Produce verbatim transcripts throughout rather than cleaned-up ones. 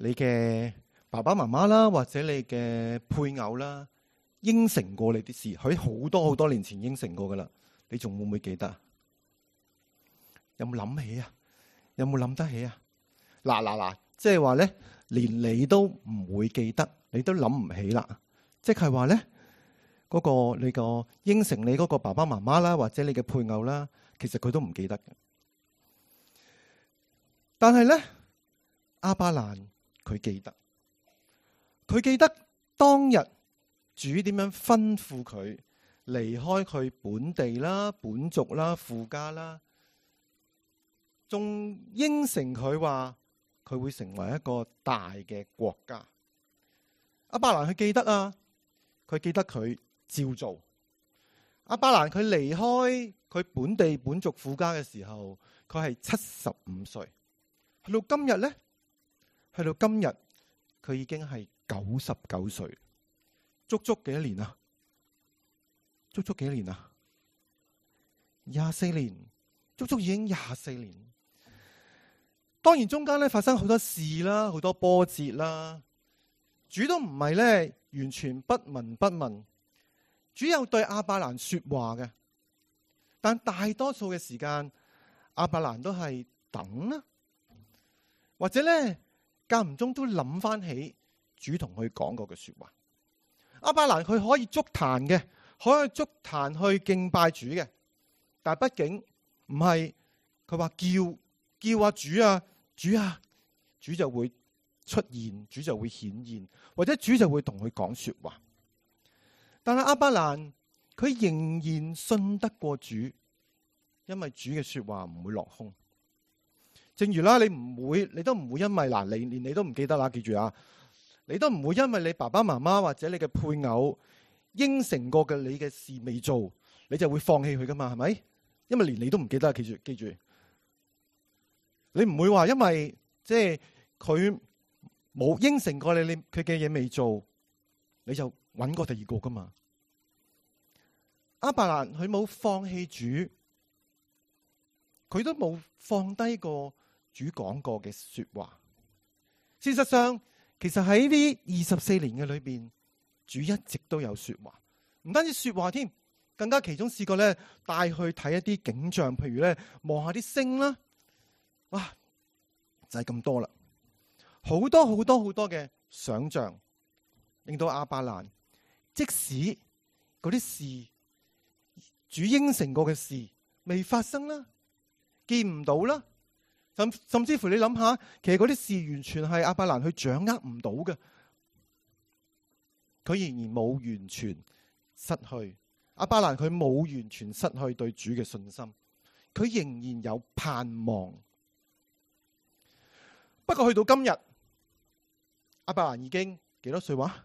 你嘅爸爸媽媽啦，或者你嘅配偶啦，應承過你啲事，喺好多好多年前應承過噶啦，你仲會唔會記得？有冇諗起啊？有冇諗得起啊？嗱嗱嗱，即係話咧，連你都唔會記得，你都諗唔起啦。即係話咧，嗰個你個應承你嗰個爸爸媽媽啦，或者你嘅配偶啦，其實佢都唔記得嘅。但係咧，亞伯蘭佢記得，佢記得當日主點樣吩咐佢離開佢本地啦、本族啦、父家啦，仲應承佢話佢會成為一個大嘅國家。亞伯蘭佢記得啊，佢記得佢照做。亞伯蘭佢離開佢本地本族父家嘅時候，佢係七十五歲。去到今日咧，去到今日佢已經係九十九歲，足足幾多年啊？足足幾年啊？廿四年，足足已經廿四年。當然中間咧發生好多事啦，好多波折啦。主都唔係咧完全不聞不問，主有對亞伯蘭說話嘅，但大多數嘅時間亞伯蘭都係等啦。或者咧，間唔中都諗翻起主同佢講過嘅說話。亞伯蘭佢可以築壇嘅，可以築壇去敬拜主嘅，但係畢竟唔係佢話叫叫啊主啊主啊，主就會出現，主就會顯現，或者主就會同佢講說話。但係亞伯蘭佢仍然信得過主，因為主嘅說話唔會落空。正如啦，你唔會，你都唔會因為嗱，你連你都唔記得啦，記住啊，你都唔會因為你爸爸媽媽或者你嘅配偶應承過嘅你嘅事未做，你就會放棄佢噶嘛，係咪？因為連你都唔記得，記住記住，你唔會話因為即係佢冇應承過你，你佢嘅嘢未做，你就揾過第二個噶嘛。亞伯蘭佢冇放棄主，佢都冇放低過主講過嘅說話。事實上，其實喺呢二十四年嘅裏邊，主一直都有說話，唔單止說話添，更加其中試過咧帶去睇一啲景象，譬如咧望下啲星啦，哇，就係咁多啦，好多好多好多嘅想象，令到亞伯蘭即使嗰啲事主應承過嘅事未發生啦，見唔到啦，甚甚至乎你諗下，其實嗰啲事完全係亞伯蘭去掌握唔到嘅，佢仍然冇完全失去。亞伯蘭佢冇完全失去對主嘅信心，佢仍然有盼望。不過去到今日，亞伯蘭已經幾多歲話？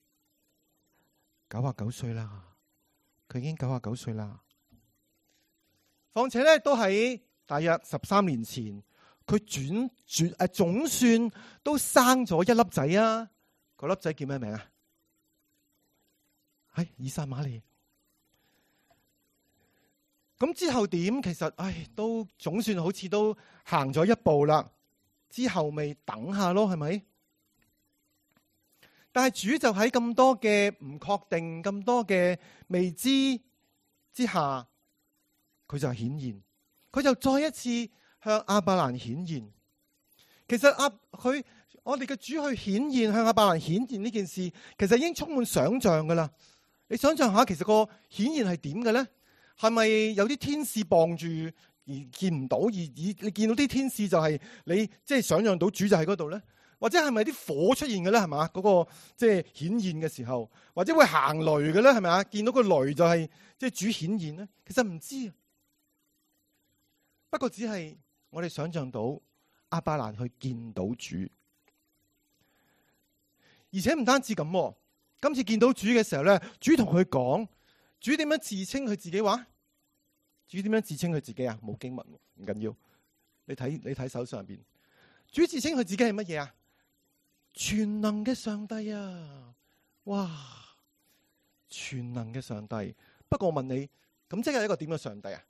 九十九歲啦，佢已經九十九歲啦。況且咧，都喺大約十三年前，佢轉轉誒，總算都生咗一粒仔啊！嗰粒仔叫咩名啊？係以撒瑪利。咁之後點？其實唉，都總算好似都行咗一步啦。之後咪等下咯，係咪？但係主就喺咁多嘅唔確定、咁多嘅未知之下，佢就顯現，佢就再一次向亞伯蘭顯現。其實亞佢我哋嘅主去顯現，向亞伯蘭顯現呢件事，其實已經充滿想象噶啦。你想象下，其實個顯現係點嘅咧？係咪有啲天使傍住而見唔到，而以你見到啲天使就係你即係想象到主就喺嗰度咧？或者係咪啲火出現嘅咧？係嘛？嗰個即係顯現嘅時候，或者會行雷嘅咧？係咪啊？見到個雷就係即係主顯現咧？其實唔知啊。不過只係我哋想象到亞伯蘭去見到主，而且唔單止咁，今次見到主嘅時候咧，主同佢講，主點樣自稱佢自己話？主點樣自稱佢自己啊？冇經文，唔緊要，你睇你睇手上邊，主自稱佢自己係乜嘢啊？全能嘅上帝啊！哇，全能嘅上帝。不過我問你，咁即係一個點嘅上帝啊？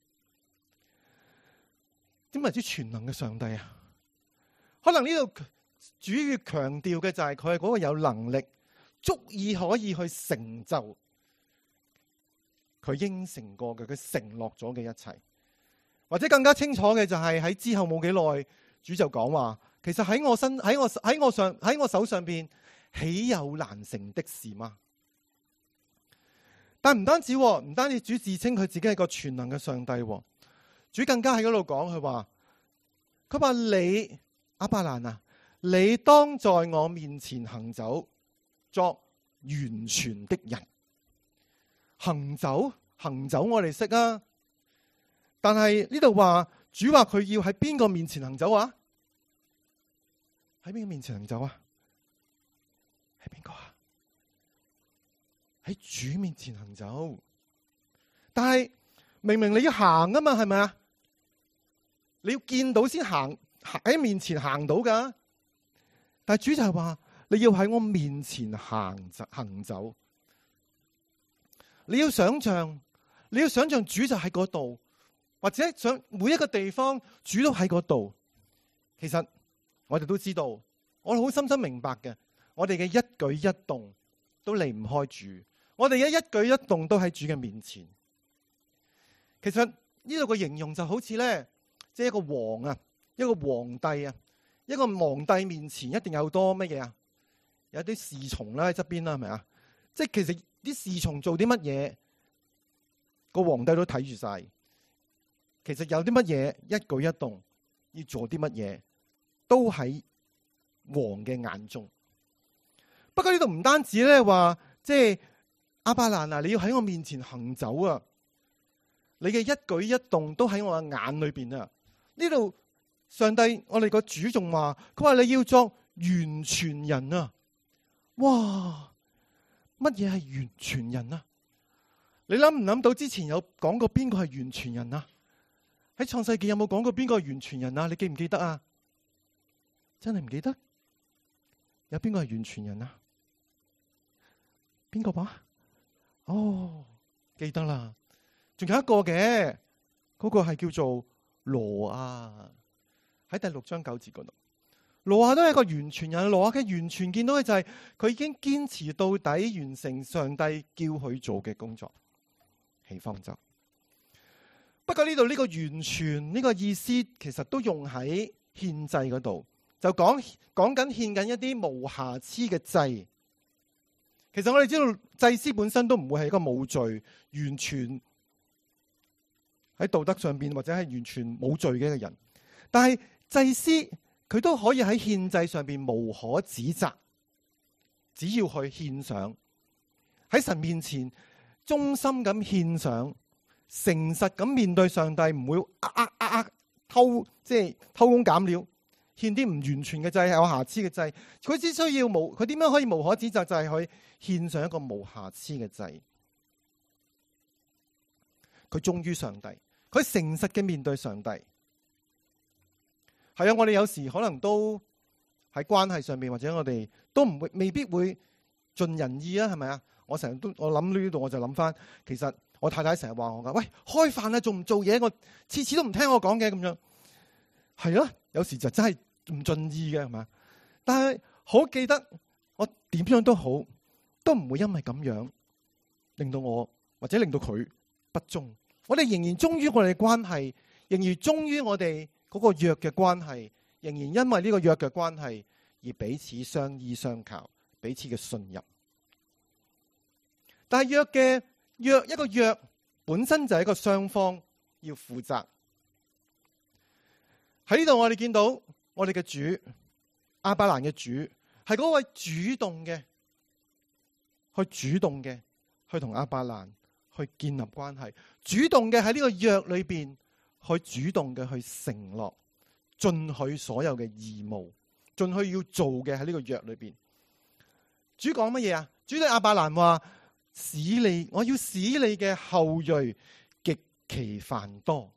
點為之全能嘅上帝啊？可能呢度主要強調嘅就係佢係嗰個有能力，足以可以去成就佢應承過嘅，佢承諾咗嘅一切。或者更加清楚嘅就係喺之後冇幾耐，主就講話，其實喺我身喺我喺我上喺我手上邊，豈有難成的事嗎？但唔單止，唔單止主自稱佢自己係個全能嘅上帝，主更加喺嗰度講，佢話佢話你亞伯蘭啊，你當在我面前行走，作完全的人。行走行走我哋識啊，但係呢度話主話佢要喺邊個面前行走啊？喺邊個面前行走啊？係邊個啊？喺主面前行走。但係明明你要行啊嘛，係咪啊？你要見到先行，喺面前行到噶。但係主就係話你要喺我面前行行走。你要想象，你要想象主就喺嗰度，或者想每一個地方主都喺嗰度。其實我哋都知道，我哋好深深明白嘅，我哋嘅一舉一動都離唔開主，我哋嘅一舉一動都喺主嘅面前。其實呢度嘅形容就好似咧，即係一個王啊，一個皇帝啊，一個皇帝面前一定有多乜嘢啊？有啲侍從啦喺側邊啦，係咪啊？即係其實啲侍從做啲乜嘢，個皇帝都睇住晒。其實有啲乜嘢一舉一動，要做啲乜嘢，都喺王嘅眼中。不過呢度唔單止咧話，即係亞伯蘭啊，你要喺我面前行走啊，你嘅一舉一動都喺我嘅眼裏邊啊。呢度上帝我哋個主仲話，佢話你要作完全人啊。哇！乜嘢係完全人啊？你諗唔諗到之前有講過邊個係完全人啊？喺創世記有冇講過邊個係完全人啊？你記唔記得啊？真係唔記得？有邊個係完全人啊？邊個話？哦，記得啦。仲有一個嘅，嗰個係叫做羅亞，喺第六章九節嗰度。羅亞都係一個完全人，羅亞嘅完全見到嘅就係佢已經堅持到底，完成上帝叫佢做嘅工作，起方舟。不過呢度呢個完全呢個意思，其實都用喺獻祭嗰度，就講講緊獻緊一啲無瑕疵嘅祭。其實我哋知道祭司本身都唔會係一個冇罪、完全喺道德上邊或者係完全冇罪嘅一個人，但係祭司佢都可以喺獻祭上邊無可指責，只要去獻上喺神面前忠心咁獻上，誠實咁面對上帝，唔會呃呃呃呃偷即係偷工減料，獻啲唔完全嘅祭，係有瑕疵嘅祭。佢只需要無佢點樣可以無可指責，就係去獻上一個無瑕疵嘅祭。佢忠於上帝，佢誠實嘅面對上帝。係啊，我哋有時可能都喺關係上面，或者我哋都唔會，未必會盡人意啊，係咪啊？我成日都我諗呢度，我就諗翻，其實我太太成日話我噶，喂，開飯啊，仲唔做嘢？我次次都唔聽我講嘅咁樣。係啊，有時就真係唔盡意嘅，係咪？但係好記得，我點樣都好，都唔會因為咁樣令到我或者令到佢不忠。我哋仍然忠於我哋嘅關係，仍然忠於我哋嗰個約嘅關係，仍然因為呢個約嘅關係而彼此相依相靠，彼此嘅信任。但係約嘅約一個約本身就係一個雙方要負責。喺呢度我哋見到我哋嘅主亞伯蘭嘅主係嗰位主動嘅，去主動嘅去同亞伯蘭去建立關係，主動嘅喺呢個約裏邊去主動嘅去承諾，盡佢所有嘅義務，盡佢要做嘅喺呢個約裏邊。主講乜嘢啊？主對亞伯蘭話：使你，我要使你嘅後裔極其繁多。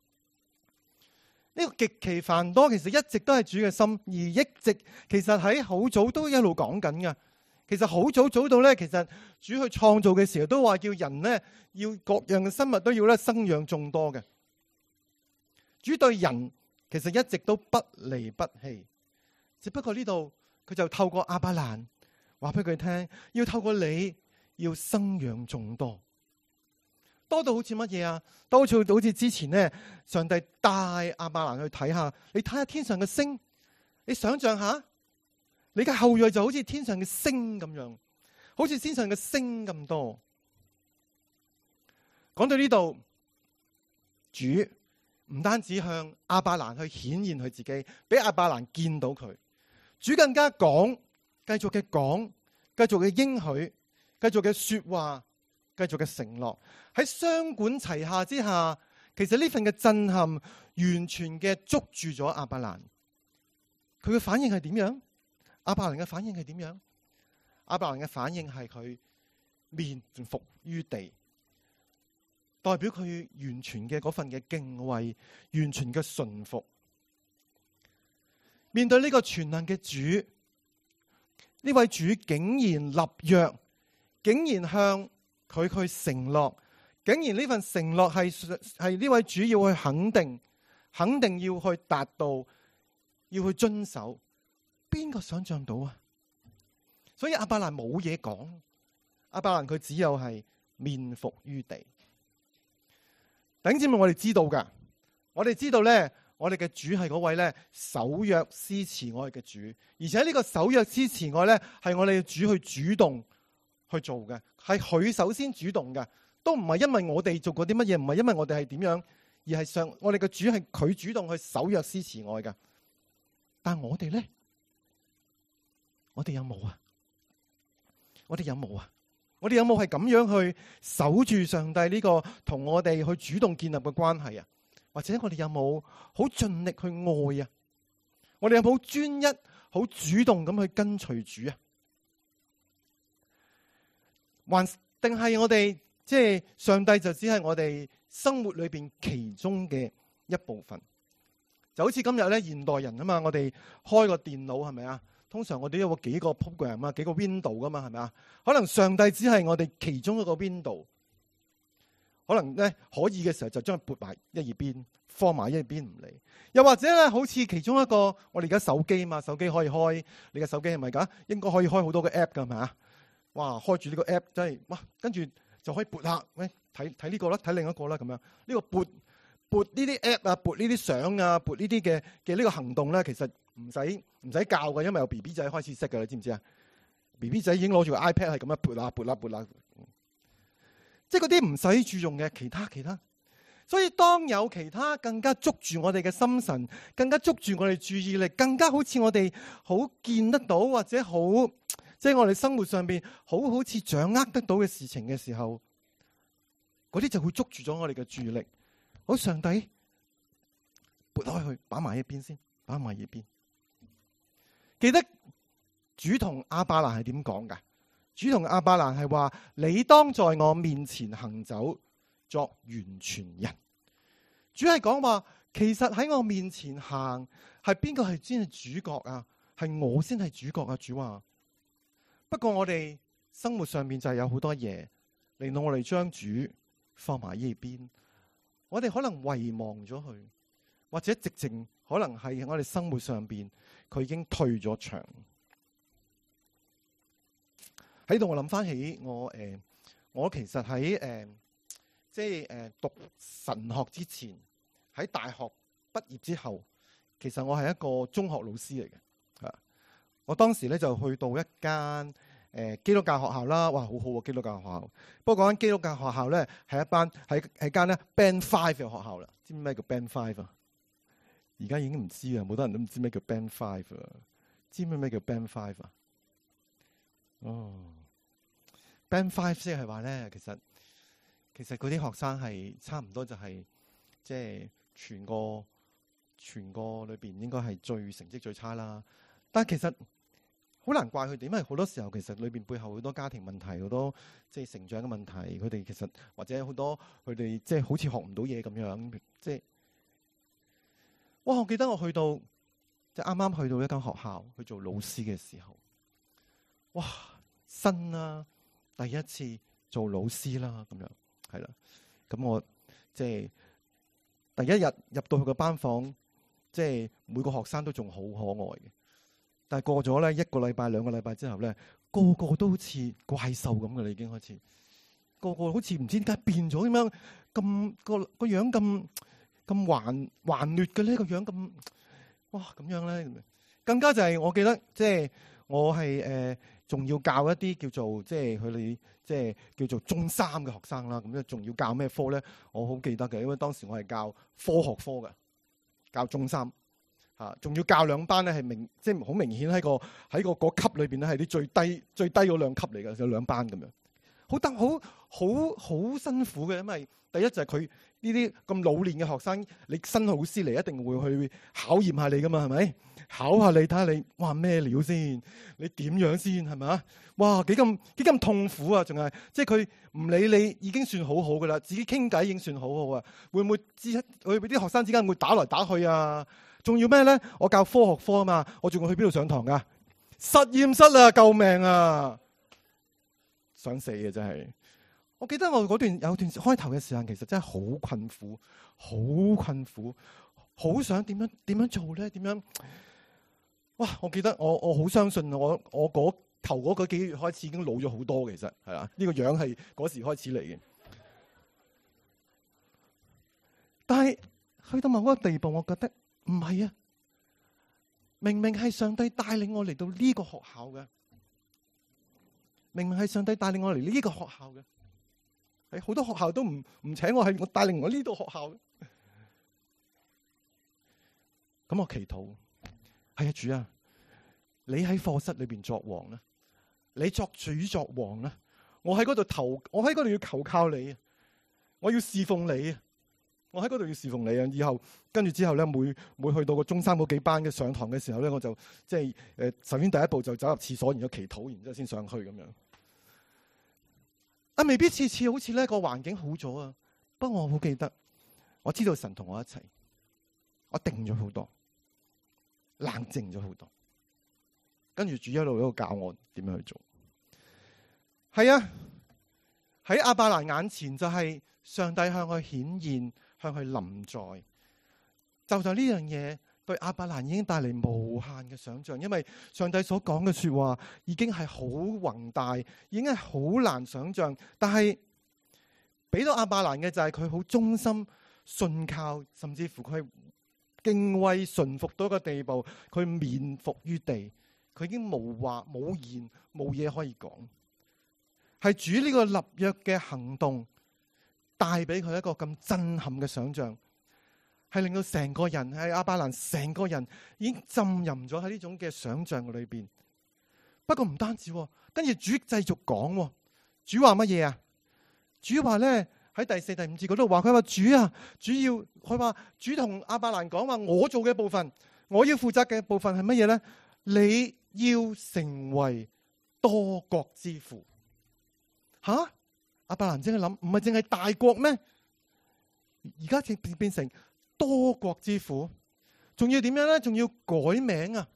呢個極其繁多，其實一直都係主嘅心，而一直其實喺好早都一路講緊㗎。其實好早早到咧，其實主去創造嘅時候都話叫人咧，要各樣嘅生物都要咧生養眾多嘅。主對人其實一直都不離不棄， 只不過呢度佢就透過亞伯蘭話俾佢聽，要透過你要生養眾多，多到好似乜嘢啊？多到好似之前呢，上帝帶亞伯蘭去睇下，你睇下天上嘅星，你想象下，你嘅後裔就好似天上嘅星咁樣，好似天上嘅星咁多。講到呢度，主唔單止向亞伯蘭去顯現佢自己，俾亞伯蘭見到佢，主更加講，繼續嘅講，繼續嘅應許，繼續嘅說話，繼續嘅承諾，喺雙管齊下之下，其實呢份嘅震撼完全嘅捉住咗亞伯蘭。佢嘅反應係點樣？亞伯蘭嘅反應係點樣？亞伯蘭嘅反應係佢面伏於地，代表佢完全嘅嗰份嘅敬畏，完全嘅順服。面對呢個全能嘅主，呢位主竟然立約，竟然向佢去承諾，竟然呢份承諾係係呢位主要去肯定，肯定要去達到，要去遵守。邊個想象到啊？所以亞伯蘭冇嘢講，亞伯蘭佢只有係面伏於地。弟兄姊妹，我哋知道噶，我哋知道咧，我哋嘅主係嗰位咧守約施慈愛嘅主，而且呢個守約施慈愛咧係我哋嘅主去主動去做嘅，係佢首先主動嘅，都唔係因為我哋做過啲乜嘢，唔係因為我哋係點樣，而係上我哋嘅主係佢主動去守約施慈愛嘅。但係我哋咧，我哋有冇啊？我哋有冇啊？我哋有冇係咁樣去守住上帝呢個同我哋去主動建立嘅關係啊？或者我哋有冇好盡力去愛啊？我哋有冇專一、好主動咁去跟隨主啊？還定係我哋即係上帝就只係我哋生活裏邊其中嘅一部分？就好似今日咧，現代人啊嘛，我哋開個電腦係咪啊？通常我哋都有幾個 program 啊，幾個 window 噶嘛，係咪啊？可能上帝只係我哋其中一個 window， 可能咧可以嘅時候就將佢撥埋一二邊，放埋一二邊唔理。又或者咧，好似其中一個我哋而家手機嘛，手機可以開，你嘅手機係咪噶？應該可以開好多個 app 噶，係咪啊？哇，開住呢個 app 真係哇，跟住就可以撥下，喂，睇睇呢個啦，睇另一個啦，咁樣呢個撥撥呢啲 app 啊，撥呢啲相啊，撥呢啲嘅嘅呢個行動咧，其實唔使唔使教嘅，因為有 B B 仔開始識噶，你知唔知啊 ？B B 仔已經攞住個 iPad 係咁樣撥啦撥啦撥啦，即係嗰啲唔使注重嘅其他其他。所以當有其他更加捉住我哋嘅心神，更加捉住我哋注意力，更加好似我哋好見得到或者好，即係我哋生活上邊好好似掌握得到嘅事情嘅時候，嗰啲就會捉住咗我哋嘅注意力。好，上帝撥開去，擺埋一邊先，擺埋一邊。記得主同亞伯蘭係點講噶？主同亞伯蘭係話：你當在我面前行走，作完全人。主係講話，其實喺我面前行，係邊個係先係主角啊？係我先係主角啊！主話。不過我哋生活上面就係有好多嘢，令到我哋將主放埋呢邊。我哋可能遺忘咗佢，或者直情可能係我哋生活上邊佢已經退咗場。喺度我諗翻起我誒、呃，我其實喺誒、呃，即係誒、呃、讀神學之前，喺大學畢業之後，其實我係一個中學老師嚟嘅。啊，我當時咧就去到一間。誒，基督教學校啦，哇，好好啊！基督教學校，不過嗰間基督教學校咧，係一班係係間咧 Band Five 嘅學校啦。知唔知咩叫 Band Five 啊？而家已經唔知啊，好多人都唔知咩叫 Band Five 啊。知唔知咩叫 Band Five 啊？哦 ，Band Five 即係話咧，其實其實嗰啲學生係差唔多就係即係全個全個裏邊應該係最成績最差啦。但係其實好難怪佢哋，因為好多時候其實裏邊背後好多家庭問題，好多即係成長嘅問題。佢哋其實或者好多佢哋即係好似學唔到嘢咁樣，即係哇！我記得我去到即係啱啱去到一間學校去做老師嘅時候，哇！新啦，第一次做老師啦，咁樣係啦。咁我即係第一日入到去個班房，即係每個學生都仲好可愛嘅。 但係過咗咧一個禮拜、兩個禮拜之後咧，個個都好似怪獸咁嘅啦，已經開始個個好似唔知點解變咗咁樣，咁個個樣咁咁頑頑劣嘅呢個樣咁，哇咁樣咧，更加就係我記得即係我係誒仲要教一啲叫做即係佢哋即係叫做中三嘅學生啦，咁咧仲要教咩科咧？我好記得嘅，因為當時我係教科學科嘅，教中三。啊！仲要教兩班咧，係明即係好明顯喺個喺個嗰級裏邊咧，係啲最低最低嗰兩級嚟嘅，有兩班咁樣，好得好好好辛苦嘅。因為第一就係佢呢啲咁老練嘅學生，你新老師嚟一定會去考驗下你噶嘛，係咪？考下你睇下你，哇咩料先？你點樣先係咪啊？哇幾咁幾咁痛苦啊！仲係即係佢唔理你已經算好好噶啦，自己傾偈已經算好好啊。會唔會之佢啲學生之間會打來打去啊？仲要咩咧？我教科學科啊嘛，我仲要去邊度上堂噶？實驗室啊！救命啊！想死嘅真係。我記得我嗰段有段開頭嘅時間，其實真係好困苦，好困苦，好想點樣點樣做咧？點樣？哇！我記得我我好相信我我嗰頭嗰個幾個月開始已經老咗好多，其實係啊，呢個樣係嗰時開始嚟嘅。但係去到某個地步，我覺得。唔係啊！明明係上帝帶領我嚟到呢個學校嘅，明明係上帝帶領我嚟呢個學校嘅，喺好多學校都唔唔請我，係我帶領我呢度學校嘅。咁我祈禱，係啊主啊，你喺課室裏邊作王啦，你作主作王啦，我喺嗰度投，我喺嗰度要求靠你，我要侍奉你啊！我喺嗰度要侍奉你啊！以後跟住之後咧，每每去到個中三嗰幾班嘅上堂嘅時候咧，我就即係誒，首先第一步就走入廁所，然後祈禱，然之後先上去咁樣。啊，未必次次好似呢個環境好咗啊！不過我好記得，我知道神同我一齊，我定咗好多，冷靜咗好多，跟住主一路一路教我點樣去做。係啊，喺亞伯蘭眼前就係上帝向佢顯現。向佢臨在，就就呢樣嘢對亞伯蘭已經帶嚟無限嘅想象，因為上帝所講嘅說話已經係好宏大，已經係好難想象。但係俾到亞伯蘭嘅就係佢好忠心信靠，甚至乎佢敬畏順服到一個地步，佢面伏於地，佢已經無話冇言冇嘢可以講。係主呢個立約嘅行動。帶俾佢一個咁震撼嘅想象，係令到成個人喺亞伯蘭成個人已經浸淫咗喺呢種嘅想象裏邊。不過唔單止，跟住主繼續講，主話乜嘢啊？主話咧喺第四、第五節嗰度話，佢話主啊，主要佢話主同亞伯蘭講話，我做嘅部分，我要負責嘅部分係乜嘢咧？你要成為多國之父，吓？亞伯蘭正係諗，唔係淨係大國咩？而家變變成多國之父，仲要點樣咧？仲要改名啊！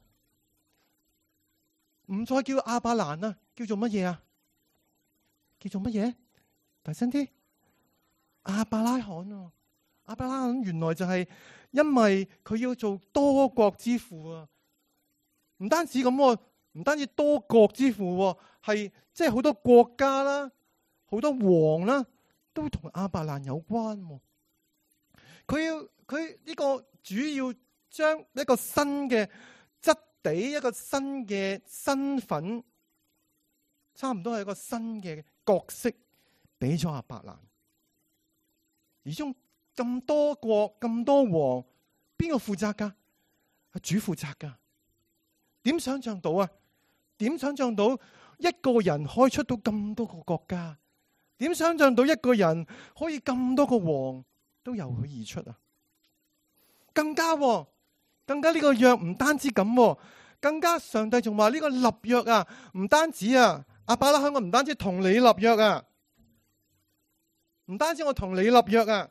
唔再叫亞伯蘭啊，叫做乜嘢啊？叫做乜嘢？大聲啲！亞伯拉罕啊！亞伯拉罕原來就係因為佢要做多國之父啊！唔單止咁，唔單止多國之父，係即係好多國家啦。好多王啦，都同亞伯蘭有關。佢要佢呢個主要將一個新嘅質地，一個新嘅身份，差唔多係一個新嘅角色，俾咗亞伯蘭。而中咁多國咁多王，邊個負責噶？係主負責噶。點想象到啊？點想象到一個人可以出到咁多個國家？點想象到一個人可以咁多個王都由佢而出啊？更加，更加呢個約唔單止咁，更加上帝仲話呢個立約啊，唔單止啊，亞伯拉罕我唔單止同你立約啊，唔單止我同你立約啊，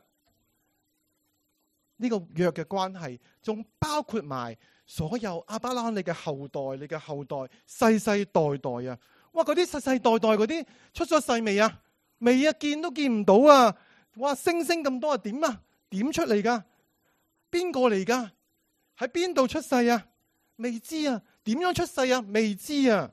呢個約嘅關係仲包括埋所有亞伯拉罕你嘅後代，你嘅後代世世代代啊！哇，嗰啲世世代代嗰啲出咗世未啊？未啊，見都見唔到啊！哇，星星咁多啊，點啊？點出嚟噶？邊個嚟噶？喺邊度出世啊？未知啊！ 點樣出世啊？未知啊！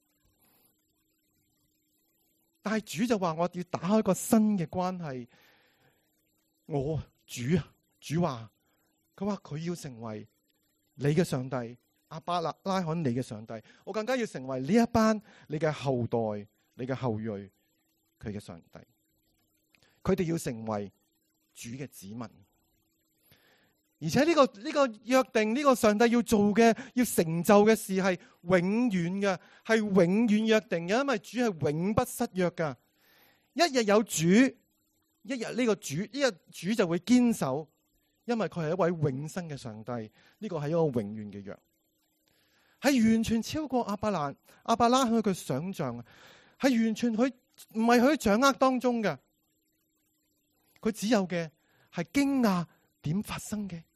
但係主就話我要打開一個新嘅關係。我主啊，主話佢話佢要成為你嘅上帝，亞伯拉罕你嘅上帝，我更加要成為呢一班你嘅後代、你嘅後裔佢嘅上帝。佢哋要成為主嘅子民。而且呢個呢個約定，呢個上帝要做嘅、要成就嘅事係永遠嘅，係永遠約定嘅，因為主係永不失約噶。一日有主，一日呢個主，呢個主就會堅守，因為佢係一位永生嘅上帝。呢個係一個永遠嘅約，係完全超過亞伯蘭、亞伯拉罕佢嘅想象，係完全佢唔係佢掌握當中嘅。佢只有嘅係驚訝。點發生嘅？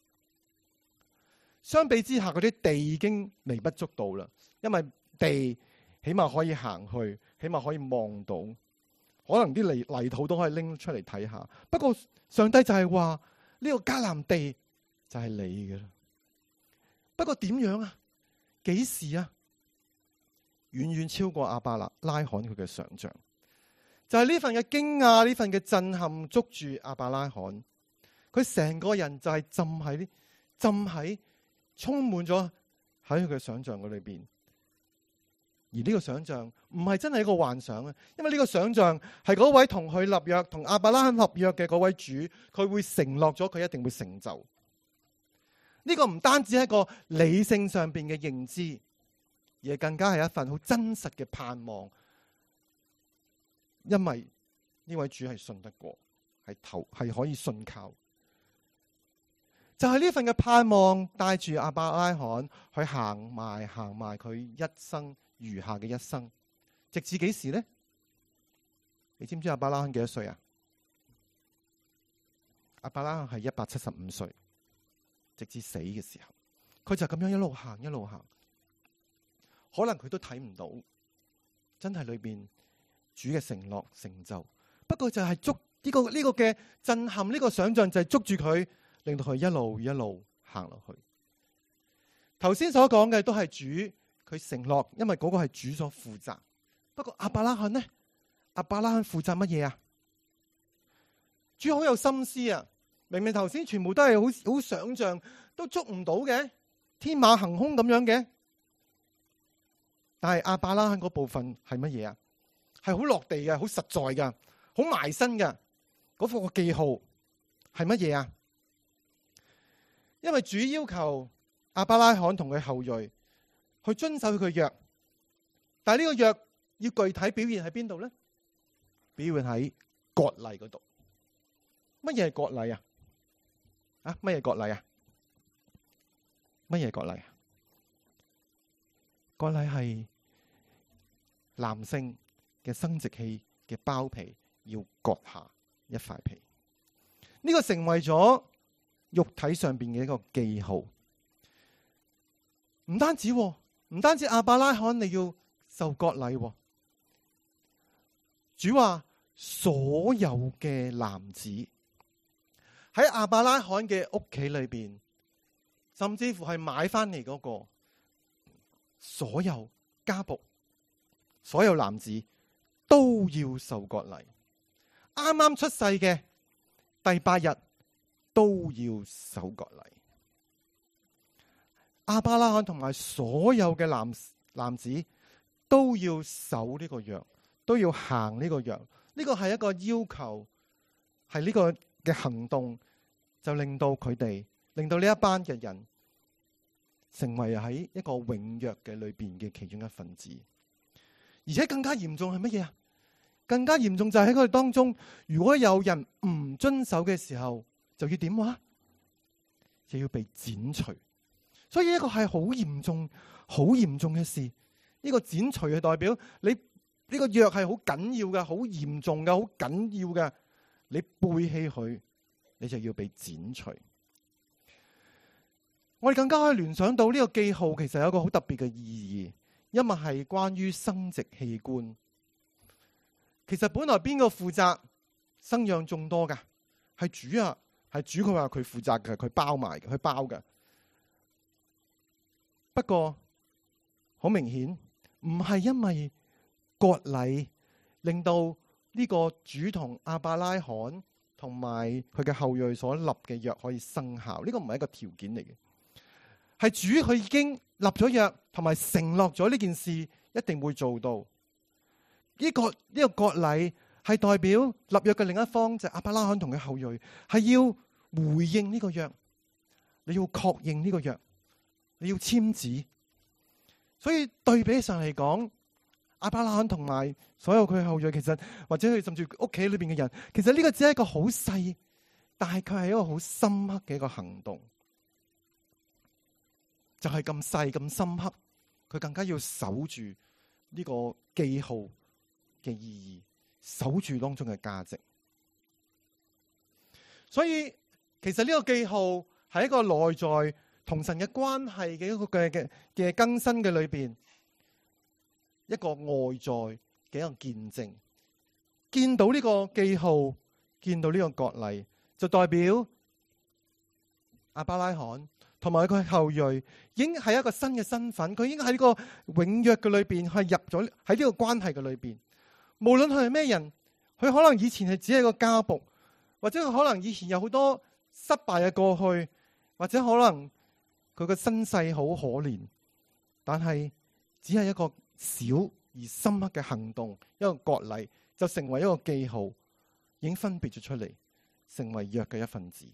相比之下，嗰啲地已經微不足道啦。因為地起碼可以行去，起碼可以望到，可能啲泥泥土都可以拎出嚟睇下。不過上帝就係話呢個迦南地就係你嘅啦。不過點樣啊？幾時啊？遠遠超過亞伯拉罕佢嘅想象。就係呢份嘅驚訝，呢份嘅震撼，捉住亞伯拉罕。佢成個人就係浸喺浸喺充滿咗喺佢嘅想象嘅裏邊，而呢個想象唔係真係一個幻想啊！因為呢個想象係嗰位同佢立約、同亞伯拉罕立約嘅嗰位主，佢會承諾咗佢一定會成就。呢個唔單止係一個理性上邊嘅認知，而係更加係一份好真實嘅盼望。因為呢位主係信得過，係投係可以信靠。就係呢份嘅盼望，帶住亞伯拉罕去行埋行埋佢一生餘下嘅一生，直至幾時呢？你知唔知亞伯拉罕幾多歲啊？亞伯拉罕係一百七十五歲，直至死嘅時候，佢就咁樣一路行一路行。可能佢都睇唔到，真係裏邊主嘅承諾成就。不過就係捉呢個呢個嘅震撼，呢個想象就係捉住佢。令到佢一路一路行落去。頭先所講嘅都係主佢承諾，因為嗰個係主所負責。不過亞伯拉罕呢？亞伯拉罕負責乜嘢啊？主好有心思啊！明明頭先全部都係好好想象，都捉唔到嘅，天馬行空咁樣嘅。但係亞伯拉罕嗰部分係乜嘢啊？係好落地嘅，好實在嘅，好埋身嘅。嗰副個記號係乜嘢啊？因為主要求亞伯拉罕同佢後裔去遵守佢嘅約，但係呢個約要具體表現喺邊度咧？表現喺割禮嗰度。乜嘢係割禮啊？啊，乜嘢割禮啊？乜嘢割禮啊？割禮係男性嘅生殖器嘅包皮要割下一塊皮，呢個成為咗肉體上邊嘅一個記號。唔單止，唔單止亞伯拉罕你要受割禮，主話所有嘅男子喺亞伯拉罕嘅屋企裏邊，甚至乎係買翻嚟嗰個所有家僕，所有男子都要受割禮。啱啱出世嘅第八日都要受割禮。亞伯拉罕同埋所有嘅男男子都要守呢個約，都要行呢個約。呢個係一個要求，係呢個嘅行動，就令到佢哋，令到呢一班嘅人成為喺一個永約嘅裏邊嘅其中一份子。而且更加嚴重係乜嘢啊？更加嚴重就係喺佢哋當中，如果有人唔遵守嘅時候，就要點話？就要被剪除。所以呢個係好嚴重、好嚴重嘅事。呢個剪除係代表你呢個約係好緊要嘅、好嚴重嘅、好緊要嘅。你背棄佢，你就要被剪除。我哋更加可以聯想到呢個記號其實有一個好特別嘅意義，因為係關於生殖器官。其實本來邊個負責生養眾多噶？係主啊，係主，佢話佢負責嘅，佢包埋嘅，佢包嘅。不過好明顯唔係因為割禮令到呢個主同亞伯拉罕同埋佢嘅後裔所立嘅約可以生效，呢個唔係一個條件嚟嘅，係主佢已經立咗約同埋承諾咗呢件事一定會做到。呢個呢個割禮係代表立約嘅另一方就係亞伯拉罕同佢後裔係要回應呢個約，你要確認呢個約，你要簽字。所以對比上嚟講，亞伯拉罕同埋所有佢後裔，其實或者佢甚至屋企裏邊嘅人，其實呢個只係一個好細，但係佢係一個好深刻嘅一個行動。就係咁細咁深刻，佢更加要守住呢個記號嘅意義，守住當中嘅價值。所以其實呢個記號係一個內在同神嘅關係嘅一個嘅嘅嘅更新嘅裏邊，一個外在嘅一個見證。見到呢個記號，見到呢個割禮，就代表亞伯拉罕同埋佢後裔已經係一個新嘅身份，佢已經喺呢個永約嘅裏邊係入咗喺呢個關係嘅裏邊。無論佢係咩人，佢可能以前係只係個家僕，或者佢可能以前有好多失敗嘅過去，或者可能佢個身世好可憐，但係只係一個小而深刻嘅行動，一個割禮就成為一個記號，已經分別咗出嚟，成為約嘅一份子。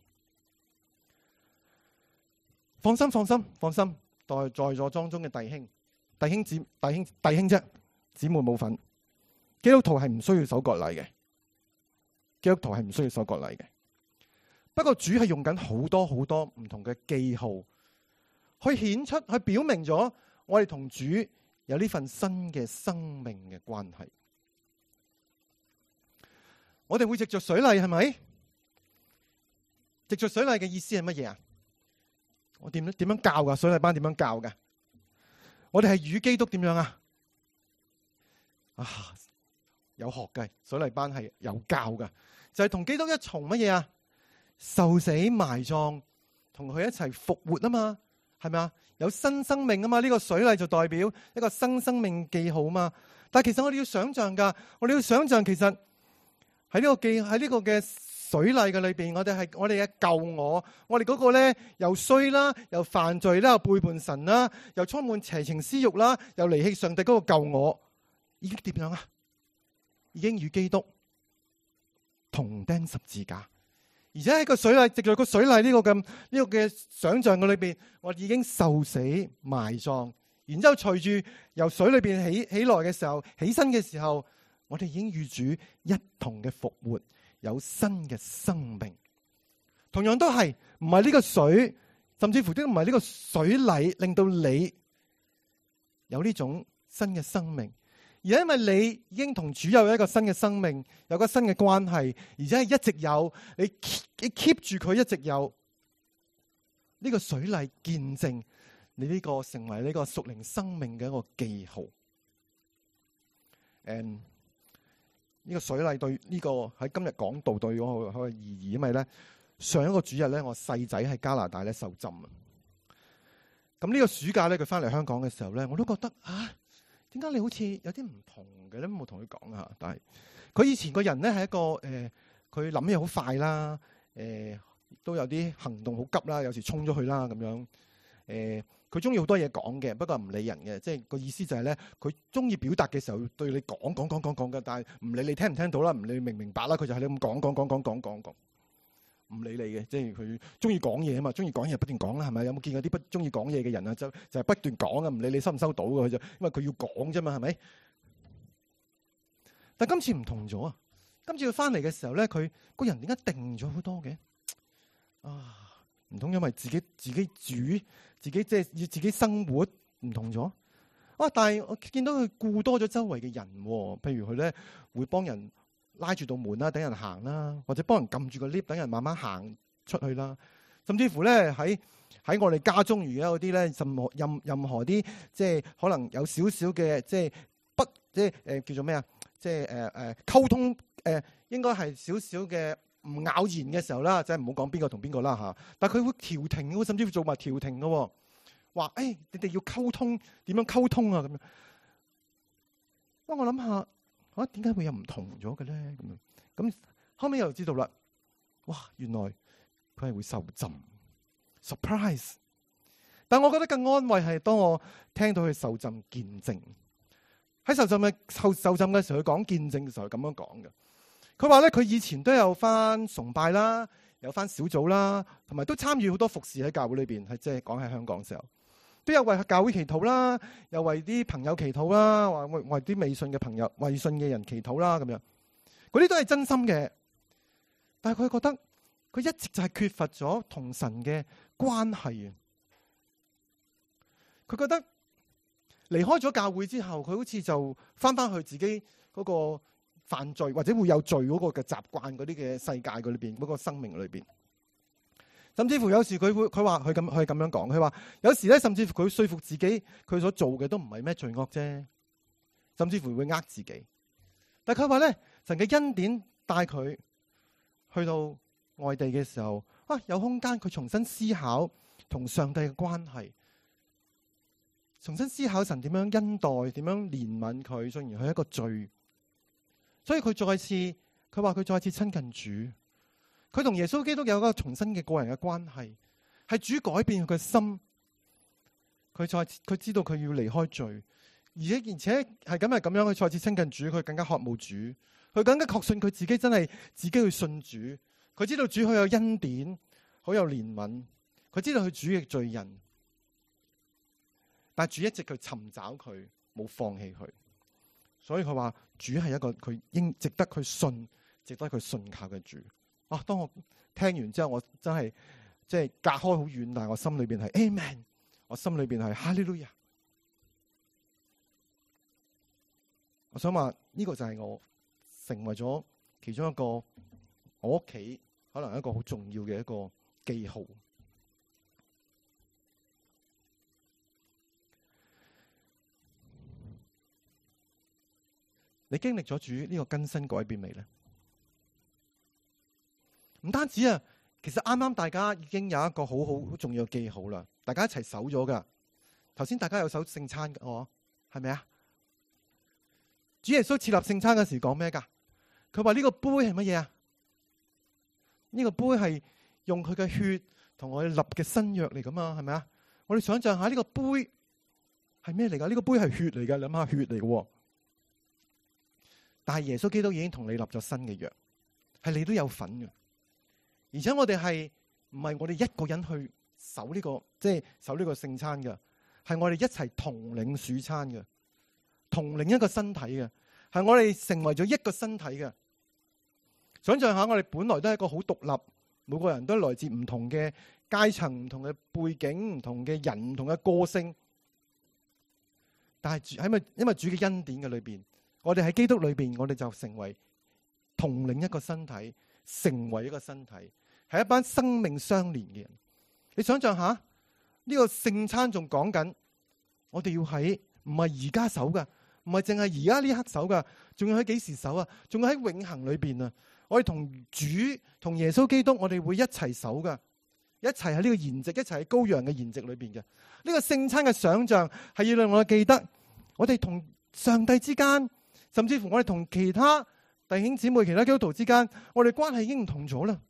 放心，放心，放心，在在座當中嘅弟兄、弟兄姊、弟兄、弟兄啫，姊妹冇份。基督徒係唔需要守割禮嘅，基督徒係唔需要守割禮嘅。不過主係用緊好多好多唔同嘅記號，去顯出、去表明咗我哋同主有呢份新嘅生命嘅關係。我哋會藉着水禮，係咪？藉着水禮嘅意思係乜嘢啊？我點點樣教噶？水禮班點樣教噶？我哋係與基督點樣啊？啊，有學嘅水禮班係有教噶，就係、是、同基督一重乜嘢啊？受死埋葬，同佢一齊復活啊嘛，係咪啊？有新生命啊嘛，呢、這個水禮就代表一個新生命記號啊嘛。但係其實我哋要想象噶，我哋要想象其實喺呢個記喺呢個嘅水禮嘅裏邊，我哋係我哋嘅舊我，我哋嗰個咧又衰啦，又犯罪啦，又背叛神啦，又充滿邪情私欲啦，又離棄上帝嗰個舊我，已經點樣啊？已經與基督同釘十字架，而且喺個水禮，藉住個水禮呢個咁呢個嘅想象嘅裏邊，我哋已經受死埋葬，然之後隨住由水裏邊起起來嘅時候，起身嘅時候，我哋已經與主一同嘅復活。有新嘅生命，同樣都係唔係呢個水，甚至乎都唔係呢個水禮令到你有呢種新嘅生命，而係因為你已經同主有一個新嘅生命，有個新嘅關係，而且係一直有你 keep, 你 keep 住佢一直有呢個水禮見證你呢個成為呢個屬靈生命嘅一個記號。And 呢個水禮對呢個喺今日講道對我好有意義，因為咧上一個主日咧，我細仔喺加拿大咧受浸啊。咁呢個暑假咧，佢翻嚟香港嘅時候咧，我都覺得啊，點解你好似有啲唔同嘅咧？冇同佢講啊，但係佢以前個人咧係一個誒，佢諗嘢好快啦，誒、呃、都有啲行動好急啦，有時衝咗去啦咁樣誒。佢中意好多嘢講嘅，不過唔理人嘅，即係個意思就係咧，佢中意表達嘅時候對你講講講講講嘅，但係唔理你聽唔聽到啦，唔理你明唔明白啦，佢就係你咁講講講講講講講，唔理你嘅，即係佢中意講嘢啊嘛，中意講嘢不斷講啦，係咪？有冇見過啲不中意講嘢嘅人啊？就就係不斷講啊，唔理你收唔收到嘅，佢就因為佢要講啫嘛，係咪？但今次唔同咗啊！今次佢翻嚟嘅時候咧，佢個人點解定咗好多嘅？啊！唔通因為自己自己煮，自己即係要自己生活唔同咗啊！但係我見到佢顧多咗周圍嘅人，譬如佢咧會幫人拉住道門啦，等人行啦，或者幫人撳住個 lift，等人慢慢行出去啦。甚至乎咧喺喺我哋家中，如果有啲咧任何任任何啲即係可能有少少嘅即係不即係誒叫做咩啊？即係誒誒溝通誒、呃，應該係少少嘅。唔咬言嘅時候啦，即係唔好講邊個同邊個啦嚇。但係佢會調停嘅，甚至乎做埋調停嘅。 話，誒、哎，你哋要溝通，點樣溝通啊？咁樣。當我諗下，啊，點解會有唔同咗嘅咧？咁樣，咁後尾又知道啦，哇，原來佢係會受浸 ，surprise。但我覺得更安慰係當我聽到佢受浸見證，喺受浸嘅受受浸嘅時候，佢講見證嘅時候咁樣講嘅。佢話咧，佢以前都有翻崇拜啦，有翻小組啦，同埋都參與好多服侍喺教會裏邊，係即係講喺香港嘅時候，都有為教會祈禱啦，又為啲朋友祈禱啦，或為為啲未信嘅朋友、未信嘅人祈禱啦，咁樣嗰啲都係真心嘅。但係佢覺得佢一直就係缺乏咗同神嘅關係啊！佢覺得離開咗教會之後，佢好似就翻翻去自己嗰個犯罪或者會有罪嗰個嘅習慣嗰啲嘅世界嗰裏邊，嗰個生命裏邊。甚至乎有時佢會佢話佢咁佢咁樣講，佢話有時咧，甚至乎佢說服自己佢所做嘅都唔係咩罪惡啫，甚至乎會呃自己。但係佢話咧，神嘅恩典帶佢去到外地嘅時候，啊，有空間佢重新思考同上帝嘅關係。重新思考神點樣恩待，點樣憐憫佢，雖然佢係一個罪，所以佢再次，佢話佢再次親近主，佢同耶穌基督有一個重新嘅個人嘅關係，係主改變佢嘅心，佢再佢知道佢要離開罪，而且而且係咁係咁樣，佢再次親近主，佢更加渴慕主，佢更加確信佢自己真係自己去信主，佢知道主好有恩典，好有憐憫，佢知道佢主嘅罪人。但主一直去尋找佢，冇放棄佢，所以佢話主係一個佢應值得佢信、值得佢信靠嘅主。啊！當我聽完之後，我真係即係隔開好遠，但係我心裏邊係 Amen， 我心裏邊係哈利路亞。我想話呢個就係我成為咗其中一個我屋企可能一個好重要嘅一個記號。你經歷咗主呢個更新改變未呢？唔單止啊，其實啱啱大家已經有一個好好好重要嘅記號啦，大家一齊守咗噶。頭先大家有守聖餐嘅，哦，係咪啊？主耶穌設立聖餐嘅時講咩噶？佢話呢個杯係乜嘢啊？呢個杯係用佢嘅血同我哋立嘅新約嚟噶嘛？係咪啊？我哋想象下呢個杯係咩嚟噶？呢個杯係血嚟噶，諗下血嚟嘅。但係耶穌基督已經同你立咗新嘅約，係你都有份嘅。而且我哋係唔係我哋一個人去守呢個，即係守呢個聖餐嘅，係我哋一齊同領主餐嘅，同領一個身體嘅，係我哋成為咗一個身體嘅。想象下，我哋本來都係一個好獨立，每個人都來自唔同嘅階層、唔同嘅背景、唔同嘅人、唔同嘅個性。但係喺咪因為主嘅恩典嘅裏邊，我哋喺基督裏邊，我哋就成為同領一個身體，成為一個身體，係一班生命相連嘅人。你想象下，呢個聖餐仲講緊，我哋要喺唔係而家守噶，唔係淨係而家呢刻守噶，仲要喺幾時守啊？仲要喺永恆裏邊啊！我哋同主同耶穌基督，我哋會一齊守噶，一齊喺呢個筵席，一齊喺羔羊嘅筵席裏邊嘅。呢個聖餐嘅想象係要令我哋記得，我哋同上帝之間。甚至乎我哋同其他弟兄姊妹、其他基督徒之間，我哋關係已經唔同咗啦。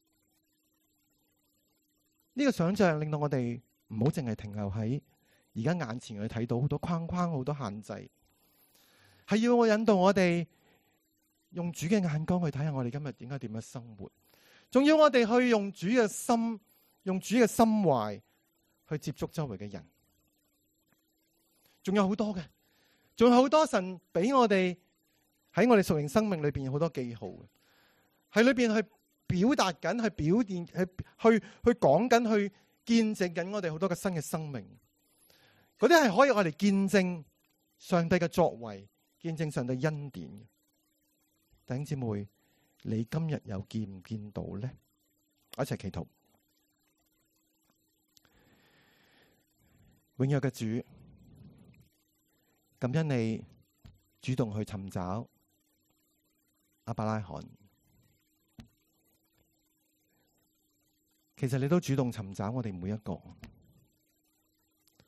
呢個想象令到我哋唔好淨係停留喺而家眼前去睇到好多框框、好多限制，係要我引導我哋用主嘅眼光去睇下我哋今日點解點樣生活，仲要我哋去用主嘅心、用主嘅心懷去接觸周圍嘅人，仲有好多嘅。仲有好多神俾我哋喺我哋屬靈生命裏邊有好多記號嘅，喺裏邊去表達緊、去表現、去去去講緊、去見證緊我哋好多嘅新嘅生命。嗰啲係可以我哋見證上帝嘅作為，見證上帝恩典嘅。弟兄姊妹，你今日又見唔見到呢？我一齊祈禱。永約嘅主，感恩你主動去尋找亞伯拉罕，其實你都主動尋找我哋每一個。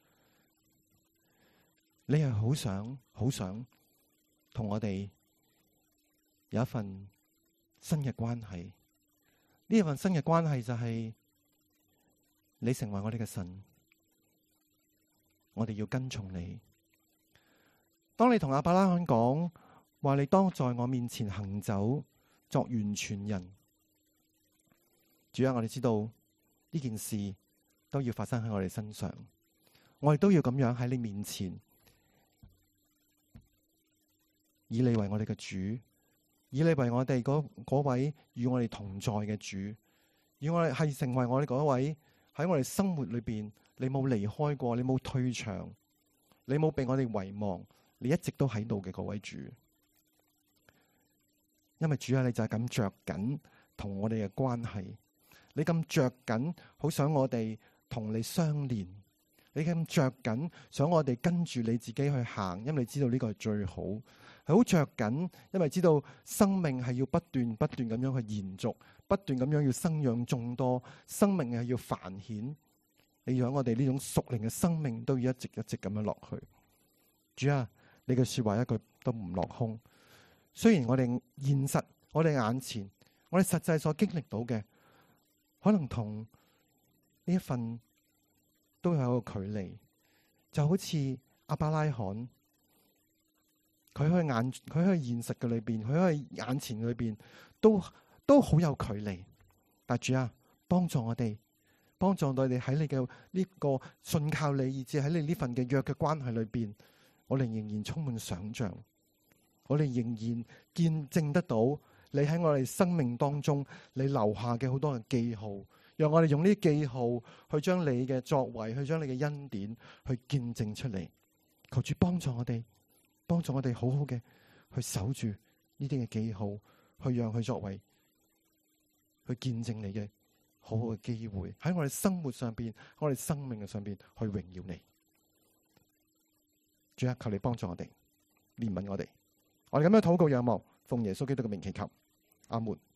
你係好想好想同我哋有一份新嘅關係。呢一份新嘅關係就係你成為我哋嘅神，我哋要跟從你。當你同亞伯拉罕講話，你當在我面前行走，作完全人。主啊，我哋知道呢件事都要發生喺我哋身上，我哋都要咁樣喺你面前，以你為我哋嘅主，以你為我哋嗰嗰位與我哋同在嘅主，以我哋係成為我哋嗰位喺我哋生活裏邊，你冇離開過，你冇退場，你冇被我哋遺忘，你一直都喺度嘅嗰位主。因為主啊，你就係咁着緊同我哋嘅關係。你咁着緊，好想我哋同你相連。你咁着緊，想我哋跟住你自己去行，因為你知道呢個係最好。係好着緊，因為知道生命係要不斷不斷咁樣去延續，不斷咁樣要生養眾多，生命係要繁衍。你讓我哋呢種屬靈嘅生命都要一直一直咁樣落去。主啊，你嘅說話一句都唔落空。雖然我哋現實，我哋眼前，我哋實際所經歷到嘅，可能同呢一份都有一個距離，就好似亞伯拉罕，佢喺眼佢喺現實嘅裏邊，佢喺眼前裏邊，都都好有距離。但主啊，幫助我哋，幫助我哋喺你嘅呢個信靠你，以至喺你呢份嘅約嘅關係裏邊，我哋仍然充滿想象，我哋仍然見證得到你喺我哋生命當中你留下嘅好多嘅記號，讓我哋用呢啲記號去將你嘅作為，去將你嘅恩典去見證出嚟。求主幫助我哋，幫助我哋好好嘅去守住呢啲嘅記號，去讓佢作為去見證你嘅好好嘅機會，喺我哋生活上邊，我哋生命嘅上邊去榮耀你。主啊，求你幫助我哋，憐憫我哋。我哋咁樣禱告仰望，奉耶穌基督嘅名祈求，阿門。